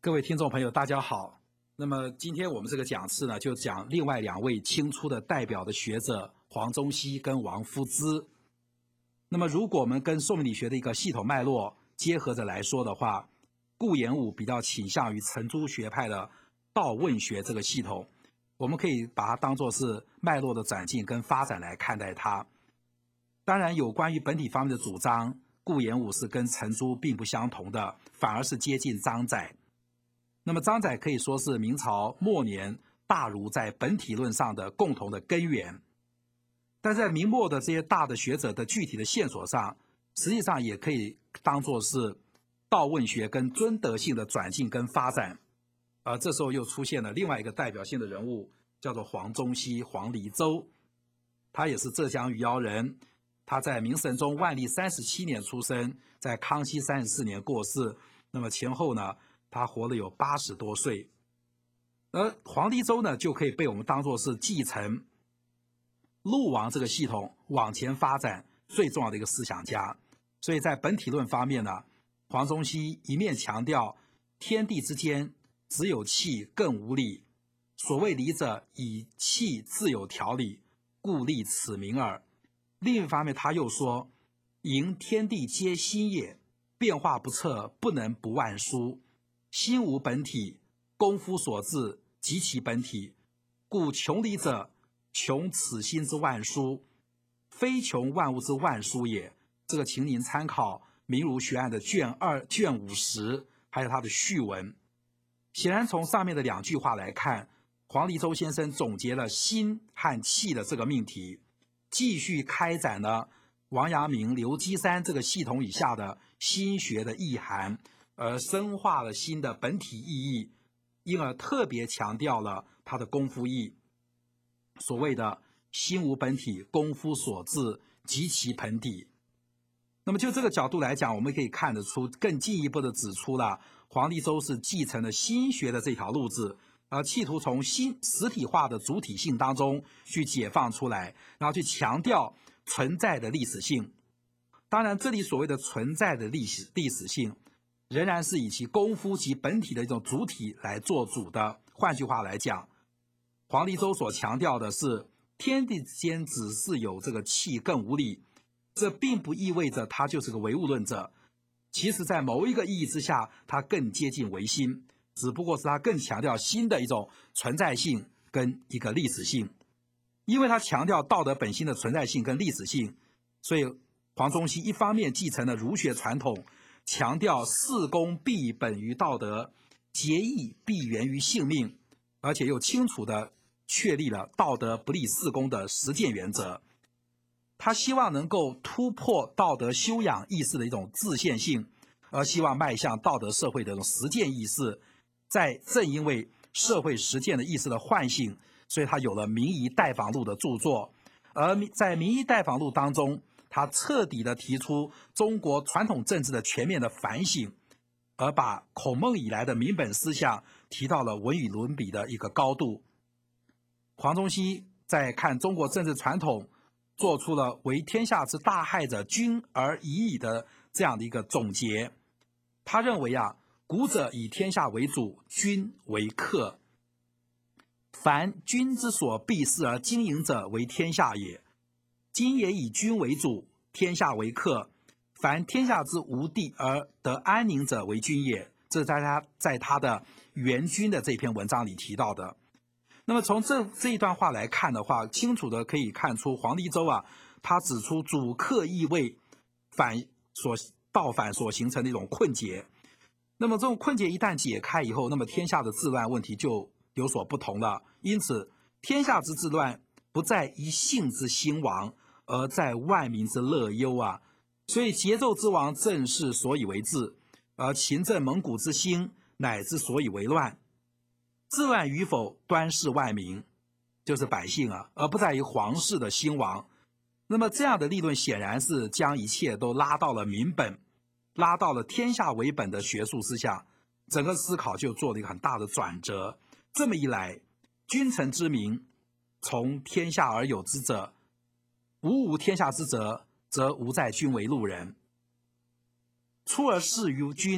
各位听众朋友，大家好。那么今天我们这个讲次呢，就讲另外2位清初的代表的学者黄宗羲跟王夫之。那么如果我们跟宋明理学的一个系统脉络结合着来说的话，顾炎武比较倾向于程朱学派的道问学这个系统，我们可以把它当作是脉络的展进跟发展来看待它。当然，有关于本体方面的主张，顾炎武是跟程朱并不相同的，反而是接近张载。那么张载可以说是明朝末年大儒在本体论上的共同的根源，但在明末的这些大的学者的具体的线索上，实际上也可以当作是道问学跟尊德性的转进跟发展。而这时候又出现了另外一个代表性的人物，叫做黄宗羲、黄黎周。他也是浙江余姚人，他在明神宗万历37年出生，在康熙34年过世。那么前后呢，他活了有80多岁。而黄黎周呢，就可以被我们当作是继承陆王这个系统往前发展最重要的一个思想家。所以在本体论方面呢，黄宗羲一面强调天地之间只有气更无理，所谓理者，以气自有条理，故立此名耳。另一方面他又说，迎天地皆心也，变化不测，不能不万殊。心无本体，功夫所致，即其本体。故穷理者，穷此心之万殊，非穷万物之万殊也。这个请您参考《明儒学案》的卷2、卷50，还有它的序文。显然从上面的2句话来看，黄黎周先生总结了心和气的这个命题，继续开展了王阳明、刘基山这个系统以下的心学的意涵，而深化了心的本体意义，因而特别强调了它的功夫义。所谓的心无本体，功夫所致，即其本体。那么就这个角度来讲，我们可以看得出，更进一步的指出了黄黎周是继承了心学的这条路子，而企图从心实体化的主体性当中去解放出来，然后去强调存在的历史性。当然，这里所谓的存在的历史性，仍然是以其功夫及本体的一种主体来做主的。换句话来讲，黄黎周所强调的是天地之间只是有这个气更无理，这并不意味着他就是个唯物论者。其实在某一个意义之下，他更接近唯心，只不过是他更强调心的一种存在性跟一个历史性。因为他强调道德本心的存在性跟历史性，所以黄宗羲一方面继承了儒学传统，强调事功必本于道德，节义必源于性命，而且又清楚地确立了道德不立事功的实践原则。他希望能够突破道德修养意识的一种自限性，而希望迈向道德社会的一种实践意识。正因为社会实践的意识的唤醒，所以他有了《明夷待访录》的著作。而在《明夷待访录》当中，他彻底地提出中国传统政治的全面的反省，而把孔孟以来的民本思想提到了文与伦比的一个高度。黄宗羲在看中国政治传统，做出了为天下之大害者君而已矣的这样的一个总结。他认为古者以天下为主，君为客，凡君之所必事而经营者为天下也。今也以君为主，天下为客，凡天下之无地而得安宁者为君也。这是在他的《原君》的这篇文章里提到的。那么从这一段话来看的话，清楚的可以看出黄黎周他指出主客意味倒反所形成的一种困结。那么这种困结一旦解开以后，那么天下的治乱问题就有所不同了。因此天下之治乱不在一姓之兴亡，而在万民之乐忧所以桀纣之亡正是所以为治，而秦郑蒙古之兴乃之所以为乱。治乱与否端视万民，就是百姓而不在于皇室的兴亡。那么这样的立论显然是将一切都拉到了民本，拉到了天下为本的学术思想，整个思考就做了一个很大的转折。这么一来，君臣之民，从天下而有之者，无天下之责，则无在君为路人。出而事于君，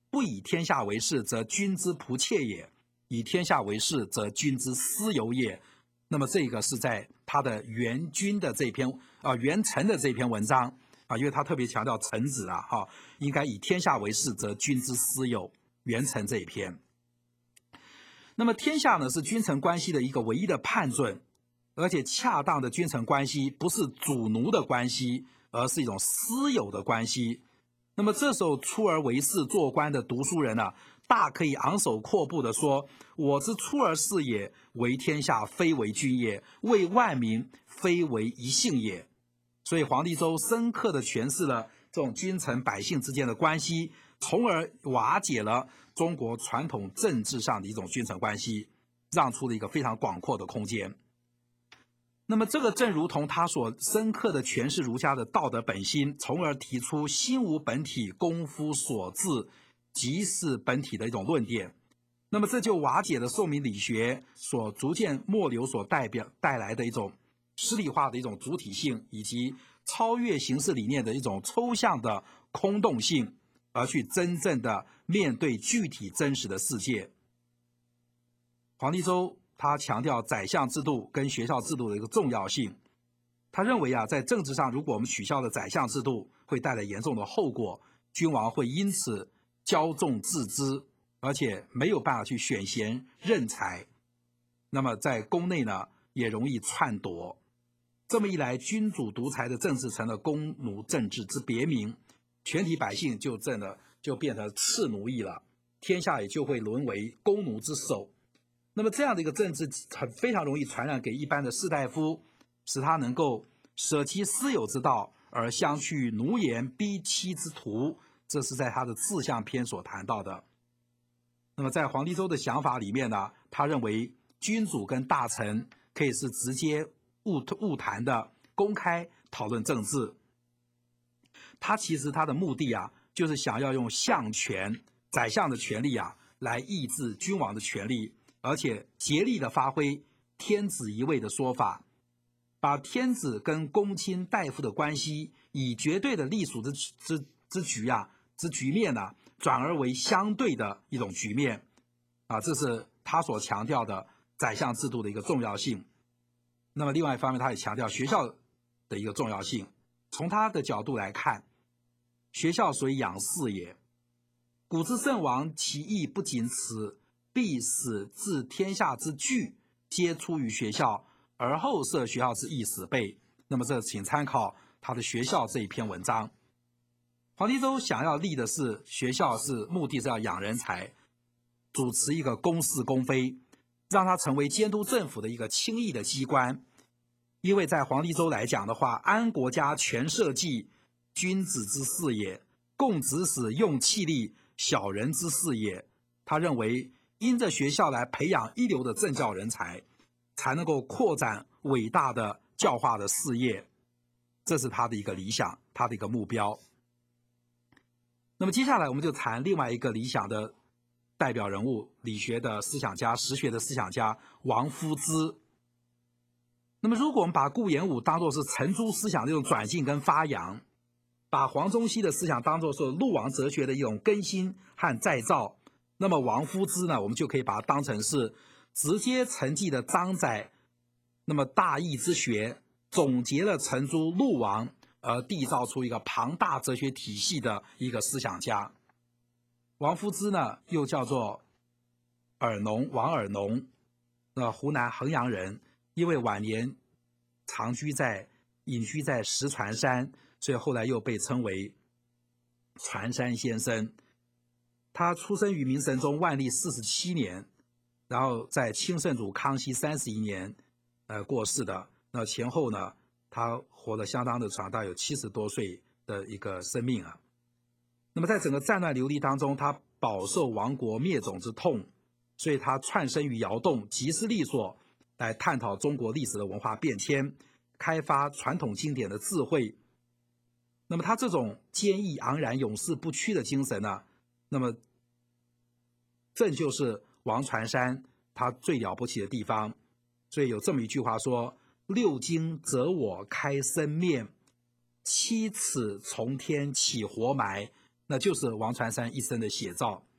不以天下为事，则君之仆妾也；以天下为事，则君之私有也。那么这个是在他的元君的这篇元臣的这篇文章因为他特别强调臣子应该以天下为事，则君之私有。元臣这一篇。那么天下呢是君臣关系的一个唯一的判准，而且恰当的君臣关系不是主奴的关系，而是一种私有的关系。那么这时候出而为士做官的读书人大可以昂首阔步地说：我之出而仕也，为天下非为君也，为万民非为一姓也。所以黄帝周深刻地诠释了这种君臣百姓之间的关系，从而瓦解了中国传统政治上的一种君臣关系，让出了一个非常广阔的空间。那么这个正如同他所深刻地诠释儒家的道德本心，从而提出心无本体，功夫所致，即是本体的一种论点。那么这就瓦解了宋明理学所逐渐末流所带来的一种诗理化的一种主体性，以及超越形式理念的一种抽象的空洞性，而去真正的面对具体真实的世界。黄帝周他强调宰相制度跟学校制度的一个重要性。他认为在政治上，如果我们取消了宰相制度，会带来严重的后果，君王会因此骄纵自知，而且没有办法去选贤任才。那么在宫内呢，也容易篡夺。这么一来，君主独裁的政治成了公奴政治之别名，全体百姓就变成次奴役了，天下也就会沦为公奴之手。那么这样的一个政治非常容易传染给一般的士大夫，使他能够舍弃私有之道，而相去奴颜逼妻之途。这是在他的志向篇所谈到的。那么在黄帝周的想法里面呢，他认为君主跟大臣可以是直接晤谈的公开讨论政治。其实他的目的就是想要用相权宰相的权力来抑制君王的权力，而且竭力的发挥天子一位的说法，把天子跟公卿大夫的关系以绝对的隶属之局面转而为相对的一种局面这是他所强调的宰相制度的一个重要性。那么另外一方面，他也强调学校的一个重要性。从他的角度来看，学校所以养士也。古之圣王，其义不仅此，必使治天下之具，皆出于学校，而后设学校之义始备。那么这请参考他的学校这一篇文章。黄帝周想要立的是学校目的是要养人才，主持一个公事公非，让它成为监督政府的一个轻易的机关。因为在黄帝周来讲的话，安国家全社稷，君子之事也，共指使用气力，小人之事也。他认为因着学校来培养一流的政教人才，才能够扩展伟大的教化的事业，这是他的一个理想，他的一个目标。那么接下来我们就谈另外一个理想的代表人物，理学的思想家、实学的思想家王夫之。那么如果我们把顾炎武当作是程朱思想的一种转进跟发扬，把黄宗羲的思想当作是陆王哲学的一种更新和再造，那么王夫之呢，我们就可以把它当成是直接承继的张载那么大义之学，总结了程朱、陆王，而缔造出一个庞大哲学体系的一个思想家。王夫之呢，又叫做王尔农，湖南衡阳人，因为晚年隐居在石船山，所以后来又被称为船山先生。他出生于明神宗万历47年，然后在清圣祖康熙31年过世的。那前后呢，他活得相当的长，大概有70多岁的一个生命那么在整个战乱流离当中，他饱受亡国灭种之痛，所以他窜身于窑洞，集思力所来探讨中国历史的文化变迁，开发传统经典的智慧。那么他这种坚毅昂然、永世不屈的精神呢，那么正就是王船山他最了不起的地方。所以有这么一句话说：六经择我开生面，7尺从天起活埋，那就是王船山一生的写照。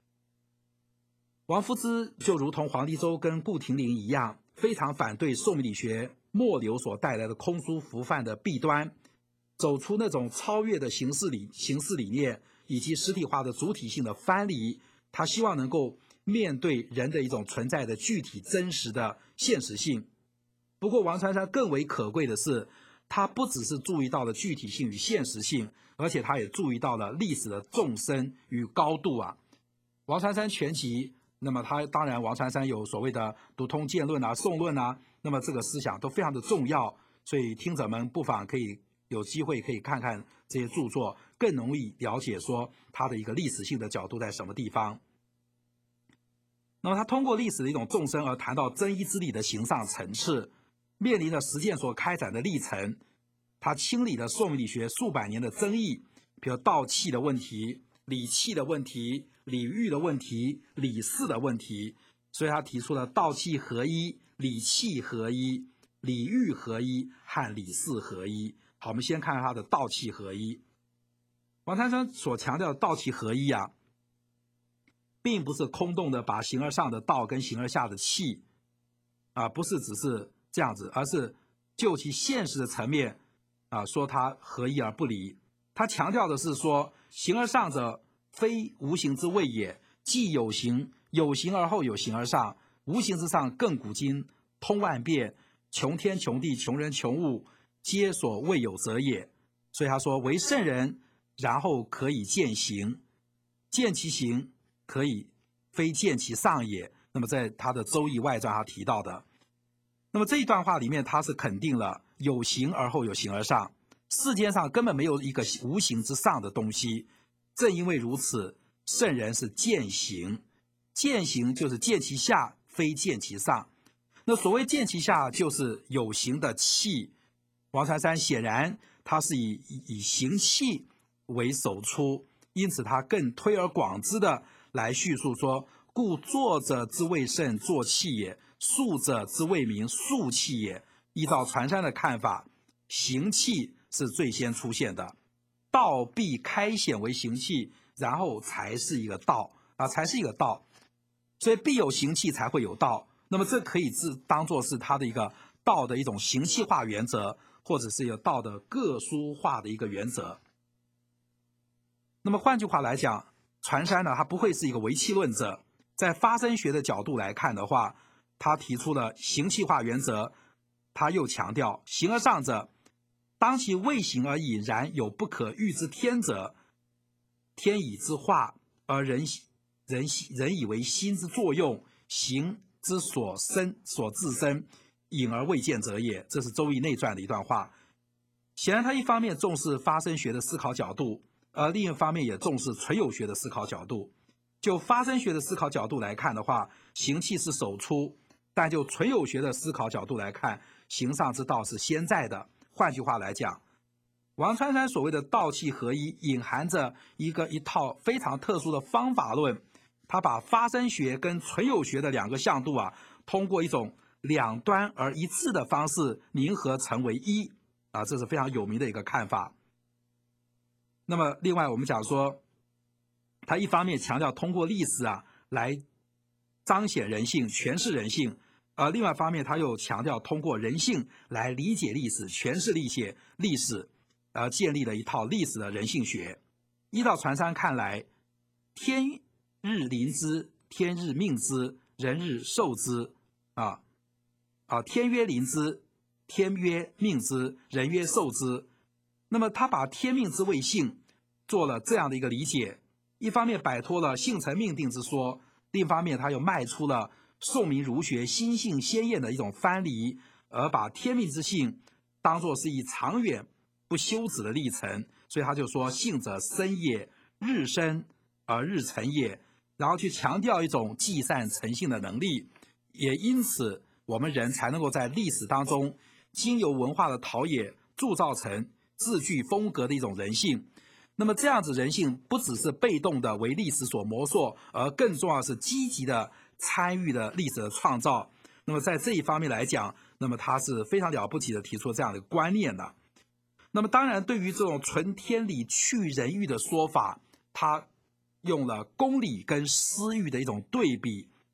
王夫之就如同黄帝周跟顾亭林一样，非常反对宋明理学末流所带来的空疏浮泛的弊端，走出那种超越的形式理念以及实体化的主体性的藩篱。他希望能够面对人的一种存在的具体真实的现实性。不过王传山更为可贵的是，他不只是注意到了具体性与现实性，而且他也注意到了历史的纵深与高度啊。王传山全集，那么他当然王传山有所谓的读通鉴论啊、宋论啊，那么这个思想都非常的重要，所以听者们不妨可以有机会可以看看这些著作，更容易了解说他的一个历史性的角度在什么地方。那么他通过历史的一种纵深而谈到真一之理的形上层次，面临着实践所开展的历程，他清理了宋明理学数百年的争议，比如道气的问题、理气的问题、理欲的问题、理事的问题，所以他提出了道气合一、理气合一、理欲合一和理事合一。好，我们先看看他的道气合一。王传山所强调的道气合一啊，并不是空洞的把形而上的道跟形而下的气不是只是这样子，而是就其现实的层面说它合一而不离。他强调的是说，形而上者非无形之谓也，既有形，有形而后有形而上，无形之上亘古今，通万变，穷天穷地，穷人穷物，皆所未有者也。所以他说，为圣人，然后可以见形，见其形，可以非见其上也。那么在他的《周易外传》他提到的，那么这一段话里面，他是肯定了有形而后有形而上，世间上根本没有一个无形之上的东西。正因为如此，圣人是见形，见形就是见其下，非见其上。那所谓见其下，就是有形的气。王传山显然他是以形气为首出，因此他更推而广之的来叙述说，故作者之谓圣，作气也；述者之谓名，述气也。依照传山的看法，形气是最先出现的，道必开显为形气，然后才是一个道才是一个道。所以必有形气才会有道。那么这可以当作是他的一个道的一种形气化原则，或者是一个道的个殊化的一个原则。那么换句话来讲，传山呢，他不会是一个唯气论者。在发生学的角度来看的话，他提出了形气化原则，他又强调形而上者，当其未形而已然有不可喻之天者，天以之化，而人以为心之作用，形之所自生，隐而未见者也。这是《周易内传》的一段话。显然他一方面重视发生学的思考角度，而另一方面也重视存有学的思考角度。就发生学的思考角度来看的话，形气是首出，但就存有学的思考角度来看，形上之道是先在的。换句话来讲，王传山所谓的道气合一，隐含着一套非常特殊的方法论。他把发生学跟存有学的两个向度通过一种两端而一致的方式凝合成为一这是非常有名的一个看法。那么另外我们讲说，他一方面强调通过历史来彰显人性、诠释人性，另外一方面他又强调通过人性来理解历史、诠释历史，建立了一套历史的人性学。依照传山看来，天日临之，天日命之，人日受之天曰临之，天曰命之，人曰受之。那么他把天命之谓性做了这样的一个理解，一方面摆脱了性成命定之说，另一方面他又迈出了宋明儒学心性鲜艳的一种藩篱，而把天命之性当作是一长远不休止的历程。所以他就说，性者生也，日生而日成也，然后去强调一种积善成性的能力。也因此我们人才能够在历史当中经由文化的陶冶铸造成自具风格的一种人性。那么这样子人性不只是被动的为历史所磨塑，而更重要的是积极的参与了历史的创造。那么在这一方面来讲，那么他是非常了不起的提出这样的观念的。那么当然对于这种纯天理去人欲的说法，他用了公理跟私欲的一种对比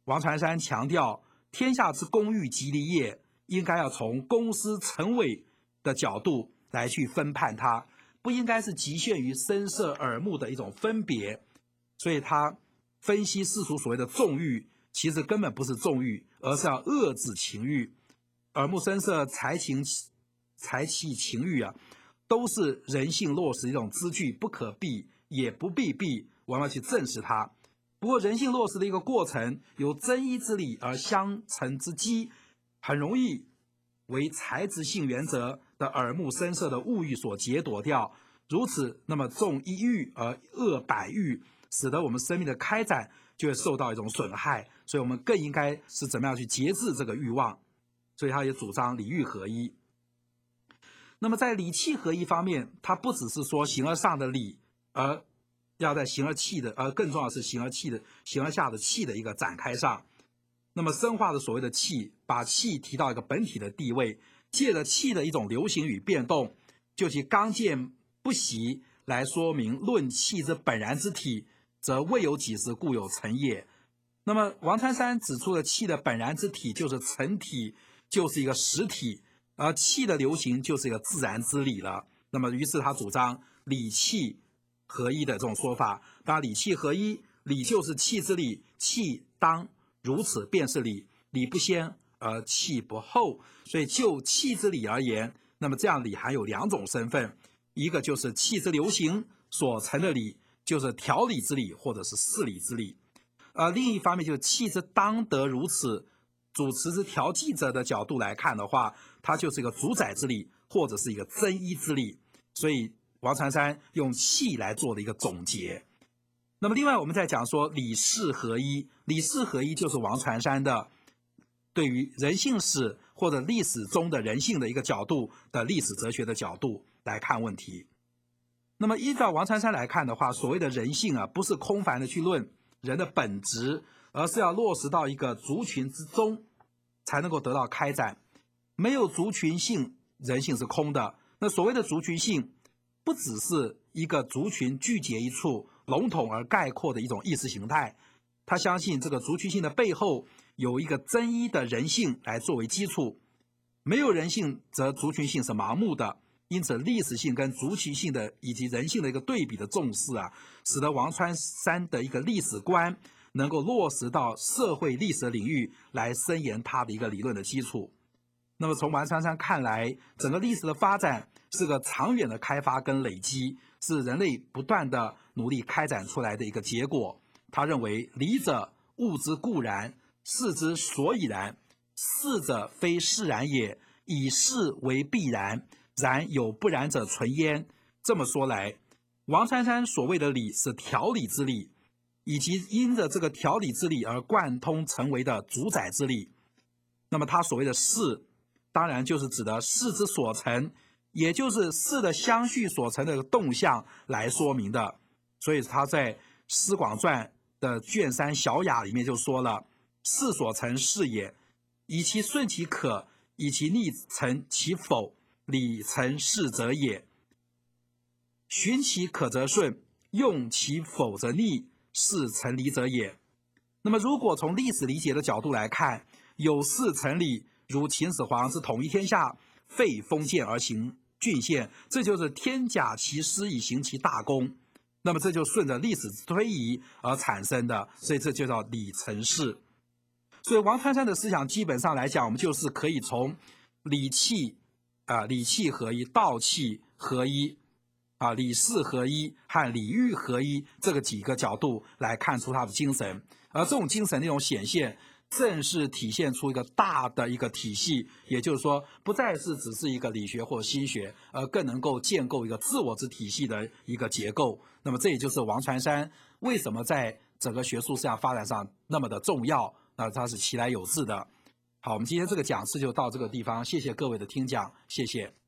王传山强调，天下之公欲及利业，应该要从公私臣伪的角度来去分判它，不应该是局限于声色耳目的一种分别。所以他分析世俗所谓的纵欲，其实根本不是纵欲，而是要遏制情欲。耳目声色、财气、情欲啊，都是人性落实的一种资具，不可避也不必避，我们要去正视它。不过人性落实的一个过程，由真一之理而相成之机，很容易为材质性原则的耳目声色的物欲所劫夺掉。如此，那么重一欲而恶百欲，使得我们生命的开展就会受到一种损害。所以我们更应该是怎么样去节制这个欲望。所以他也主张理欲合一。那么在理气合一方面，它不只是说形而上的理，而要在形而气的，更重要的是形而下的气的一个展开上。那么深化的所谓的气，把气提到一个本体的地位，借着气的一种流行与变动，就其刚健不息来说明论气之本然之体，则未有几时故有成也。那么王传山指出的气的本然之体就是成体，就是一个实体，而气的流行就是一个自然之理了。那么于是他主张理气合一的这种说法。当然理气合一，理就是气之理，气当如此便是理，理不先而气不后。所以就气之理而言，那么这样理还有两种身份，一个就是气之流行所成的理，就是条理之理或者是事理之理。另一方面就是气之当得如此，主持之调剂者的角度来看的话，它就是一个主宰之理，或者是一个真一之理。所以王传山用气来做的一个总结。那么另外我们再讲说理事合一，理事合一就是王传山的对于人性史或者历史中的人性的一个角度的历史哲学的角度来看问题。那么依照王传山来看的话，所谓的人性啊，不是空泛的去论人的本质，而是要落实到一个族群之中，才能够得到开展。没有族群性，人性是空的。那所谓的族群性，不只是一个族群聚结一处、笼统而概括的一种意识形态。他相信这个族群性的背后有一个真一的人性来作为基础。没有人性，则族群性是盲目的。因此，历史性跟族群性的以及人性的一个对比的重视啊，使得王传山的一个历史观能够落实到社会历史领域来深研他的一个理论的基础。那么从王传山看来，整个历史的发展是个长远的开发跟累积，是人类不断的努力开展出来的一个结果。他认为理者物之固然，事之所以然，事者非是然也，以是为必然，然有不然者存焉。这么说来，王传山所谓的理是条理之理，以及因着这个条理之理而贯通成为的主宰之理。那么他所谓的事，当然就是指的事之所成，也就是事的相续所成的动向来说明的。所以他在《师广传》的卷3小雅里面就说了：事所成是也，以其顺其可，以其逆成其否，理成事者也。循其可则顺，用其否则逆，事成理者也。那么如果从历史理解的角度来看，有事成理，如秦始皇是统一天下，废封建而行郡县，这就是天假其师以行其大功。那么这就顺着历史推移而产生的，所以这就叫理成事。所以王传山的思想基本上来讲，我们就是可以从理气合一、道气合一、理事合一和理欲合一这个几个角度来看出他的精神。而这种精神的一种显现，正是体现出一个大的一个体系，也就是说，不再是只是一个理学或心学，而更能够建构一个自我之体系的一个结构。那么这也就是王传山为什么在整个学术思想发展上那么的重要，那它是其来有自的。好，我们今天这个讲师就到这个地方，谢谢各位的听讲，谢谢。